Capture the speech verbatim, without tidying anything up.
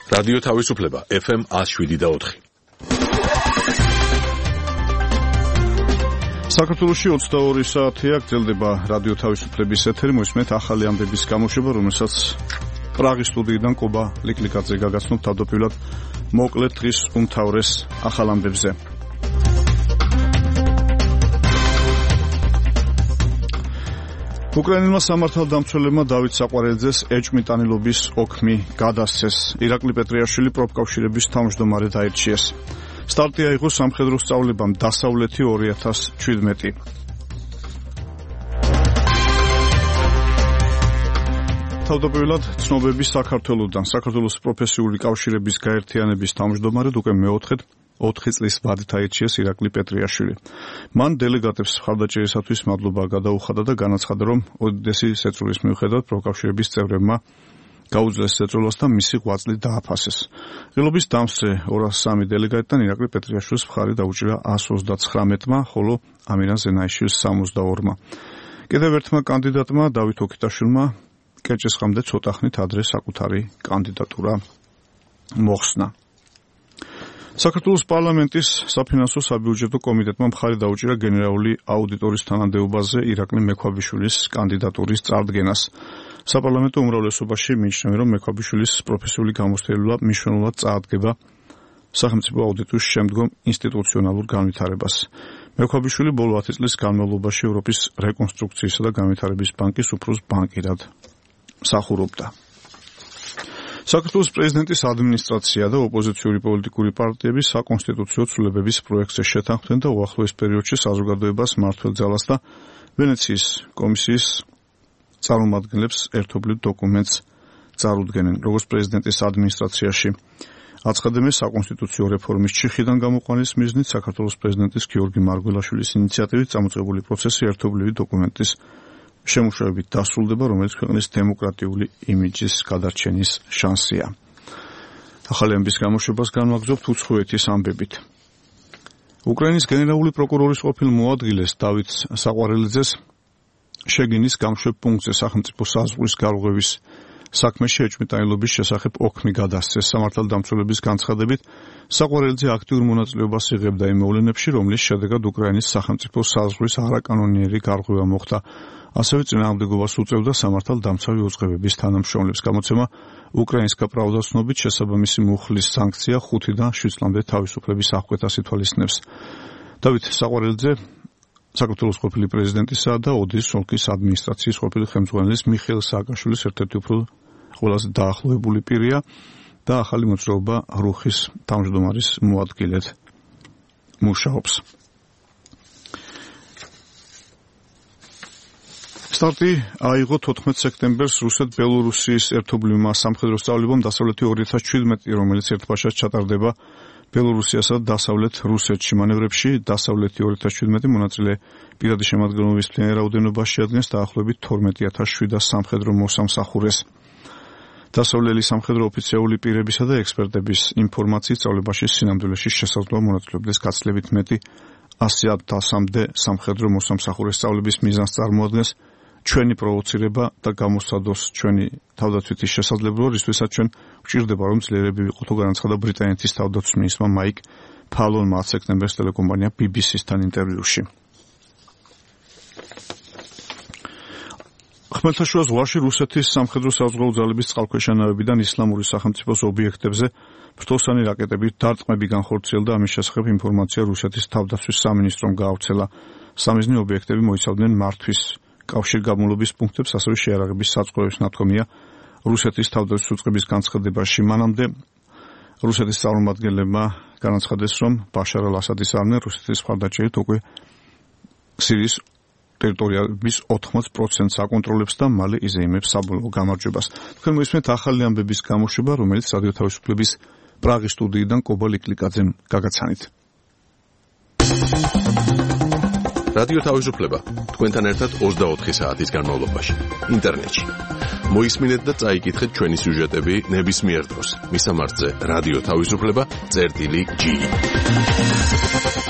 რადიო თავისუფლება ეფ ემ ათს შვიდი და ოთხი. საქართველოში ოცდაორი საათია გრძელდება რადიო თავისუფლების ეთერი. მოისმენთ ახალი ამბების გამოშვება, რომელსაც პრაღის სტუდიიდან კობა ლიკლიკაძე გაგაცნობ თავდაპირველად მოკლედ დღის უმთავრეს ახალ ამბებზე. უკრაინელმა სამართალდამცველებმა დავით საყვარელიძეს ეჭვმიტანილობის ოქმი გადასცეს. ირაკლი პეტრიაშვილი პროფკავშირების თავმჯდომარე დაირჩიეს. სტარტი აიღო სამხედრო სწავლებამ დასავლეთი ორი ათას შვიდმეტი. თავდაპირველად ცნობები საქართველოდან. საქართველოს პროფესიული კავშირების გაერთიანების თავმჯდომარედ უკვე მეოთხედ ოთხი წლის ვადით აირჩიეს ირაკლი პეტრიაშვილი. მან დელეგატებს მხარდაჭერისათვის მადლობა გადაუხადა და განაცხადა, რომ ოდესი სეწულის მიუხედავად პროფკავშირების წევრებმა გაუძლეს სეწოლას და მისი ღვაწლი დააფასეს. ღილობის დამსწრე ორასი სამი დელეგატიდან ირაკლი პეტრიაშვილის მხარი დაუჭირა ასი ოცდათხრამეტმა, ხოლო ამირან ზენაიშვილს სამოცდაორმა. კიდევ ერთმა კანდიდატმა დავით ოქიტაშვილმა კერჭესხამდე ცოტა ხნით ადრე საკუთარი კანდიდატურა მოხსნა. საქართველოს პარლამენტის საფინანსო საბიუჯეტო კომიტეტმა მხარი დაუჭირა გენერალური აუდიტორის თანამდებობაზე ირაკლი მექვაბიშვილის კანდიდატურის წარდგენას. საპარლამენტო უმრავლესობაში მიიჩნევა, რომ მექვაბიშვილის პროფესიული გამოცდილება მნიშვნელოვნად წაადგება სახელმწიფო აუდიტის შემდგომ ინსტიტუციონალურ განვითარებას. მექვაბიშვილი ბოლო ათი წლის განმავლობაში ევროპის რეკონსტრუქციისა და განვითარების ბანკის უფროს ბანკირად მსახურობდა. საქართველოს პრეზიდენტის ადმინისტრაცია და ოპოზიციური პოლიტიკური პარტიები საკონსტიტუციო ცვლილებების პროექტზე შეთანხმდნენ და უახლოეს პერიოდში საზოგადოებას მმართველ ძალას და ვენეციის კომისიის წარმომადგენლებს ერთობლივ დოკუმენტს წარუდგენენ. როგორც პრეზიდენტის ადმინისტრაციაში აცხადებენ, საკონსტიტუციო რეფორმის ჩიხიდან გამოყვანის მიზნით საქართველოს პრეზიდენტის გიორგი მარგველაშვილის ინიციატივით წამოწყებული პროცესი ერთობლივი დოკუმენტის შემუშავებით დასრულდება, რომელიც ქვეყნის დემოკრატიული იმიჯის გადარჩენის შანსია. ახალი ამბის გამოშვებას განვაგრძობთ უცხოეთის ამბებით. უკრაინის გენერალური პროკურორის ყოფილ მოადგილეს დავით საყვარელიძეს შეგინის გამშვებ პუნქტზე სახელმწიფო საზღვრის გარღვევის საქმეში ეჭვმიტანილობის შესახებ ოქმი გადასცეს. სამართალდამცველების განცხადებით, საყვარელიძე აქტიურ მონაწილეობას იღებდა იმ მოვლენებში, რომლის შედეგად უკრაინის სახელმწიფო საზღვრის არაკანონიერი გარღვევა მოხდა. ასევე წინააღმდეგობას უწევდა სამართალდამცავი უწყებების თანამშრომლებს. გამოცემა უკრაინსკა პრავდა ცნობით შესაბამისი მუხლის სანქცია ხუთიდან შვიდ წლამდე თავისუფლების აღკვეთას ითვალისწინებს. დავით საყვარელიძე საქართველოს ყოფილი პრეზიდენტისა და ოდის ოლქის ადმინისტრაციის ყოფილი ხელმძღვანელის მიხეილ სააკაშვილის ერთ-ერთი უფრო ყველაზე დაახლოებული პირია და ახალი მოძრაობა რუხის თავმჯდომარის მოადგილედ მუშაობს. სტარტი აიღო თოთხმეტ სექტემბერს რუსეთ-ბელორუსიის ერთობლივმა სამხედრო სწავლებამ დასავლეთი ორი ათას შვიდმეტი, რომელიც ერთბაშად ჩატარდება ბელორუსიასა და დასავლეთ რუსეთში. მანევრებში დასავლეთი ორი ათას შვიდმეტი მონაწილე პირადი შემადგენლობის მთლიანი რაოდენობა შეადგენს დაახლოებით თორმეტი ათას შვიდას სამხედრო მოსამსახურეს. დასავლელი სამხედრო ოფიციალური პირებისა და ექსპერტების ინფორმაციით სწავლებაში სინამდვილეში შესაძლოა მონაწილეობდეს გაცილებით მეტი ასი ათასამდე სამხედრო მოსამსახურეს. სწავლების მიზანს წარმოადგენს ჩვენი პროვოცირება და გამოსცადოს ჩვენი თავდაცვითი შესაძლებლობა, რისთვისაც ჩვენ გვჭირდება, რომ ძლიერები ვიყოთო, განაცხადა ბრიტანეთის თავდაცვის მინისტრმა მაიკ ფალონმა ათი სექტემბერს ტელეკომპანია ბი ბი სისთან ინტერვიუში. ხმელთაშუა ზღვაში რუსეთის სამხედრო საზღვაო ძალების წყალქვეშა ნავებიდან ისლამური სახელმწიფოს ობიექტებზე ფრთოსანი რაკეტებით დარტყმები განხორციელდა. ამის შესახებ ინფორმაცია რუსეთის თავდაცვის სამინისტრომ გაავრცელა. სამიზნე ობიექტები მოიცავდნენ მართვის კავშირგაბმულობის პუნქტებს, ასევე შეიარაღების საწყობებს. ნათქვამია რუსეთის თავდაცვის უწყების განცხადებაში. მანამდე რუსეთის წარმომადგენლებმა განაცხადეს, რომ ბაშარ ალ-ასადის არმია რუსეთის მხარდაჭერით უკვე სირიის ტერიტორიების ოთხმოც პროცენტს აკონტროლებს და მალე იზეიმებს საბოლოო გამარჯვებას. თქვენ მოისმენთ ახალი ამბების გამოშვება, რომელიც რადიო თავისუფლების პრაღის სტუდიიდან კობა ლიკლიკაძემ გაგაცანით. რადიო თავისუფლება თქვენთან ერთად ოცდაოთხი საათის განმავლობაში ინტერნეტში. მოისმინეთ და წაიკითხეთ ჩვენი სიუჟეტები ნებისმიერ დროს. მისამართზე რადიო თავისუფლება წერტილი ჯი.